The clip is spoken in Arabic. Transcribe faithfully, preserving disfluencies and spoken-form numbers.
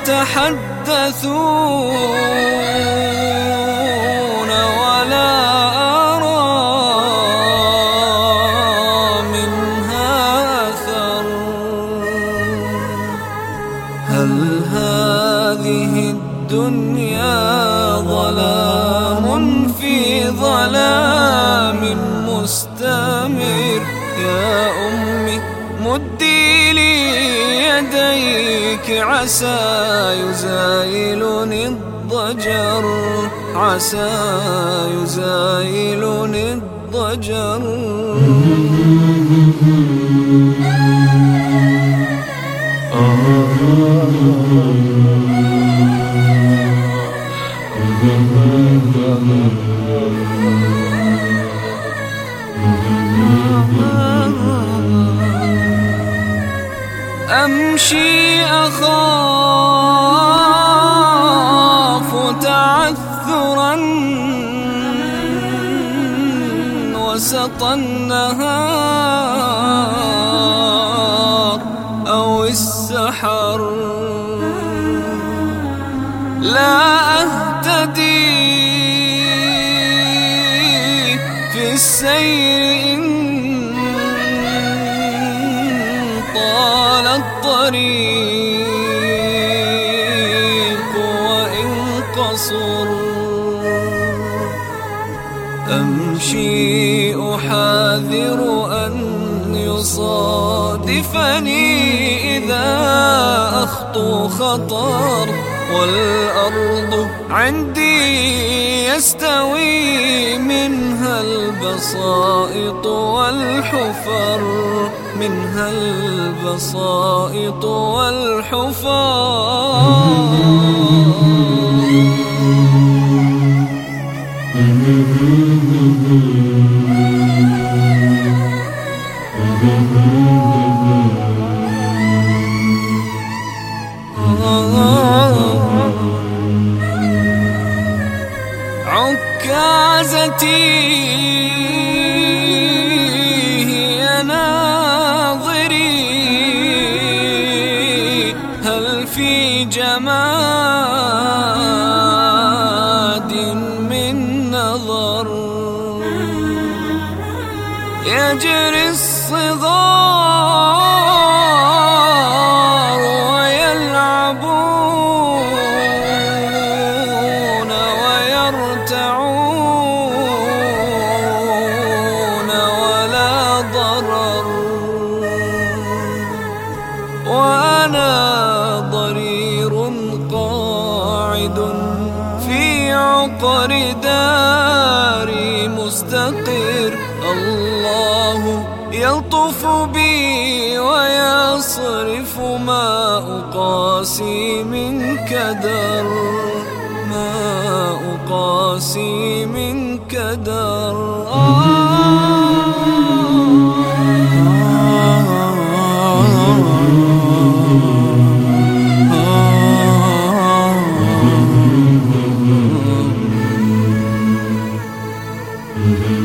يتحدثون ولا أرى منها أثر. هل هذه الدنيا ظلام في ظلام مستمر؟ يا أمي مدي لي يديك عسى يزايلني الضجر، عسى يزايلني الضجر. أمشي أخاف تعثرا وسط النهار أو السحر، لا أهتدي في السير إن طال الطريق وإن قصر. أمشي أحاذر أن يصادفني إذا أخطو خطر، والأرض عندي يستوي منها البسائط والحفر، منها البسائط والحفر. عكازتي هي ناظري، هل في جماد من نظر؟ يجري الصغار ويلعبون ويرتعون ولا ضرر، وأنا ضرير قاعد في عقر داري مستقر. الله يلطف بي ويصرف ما أقاسي من كدر، ما أقاسي من كدر. آه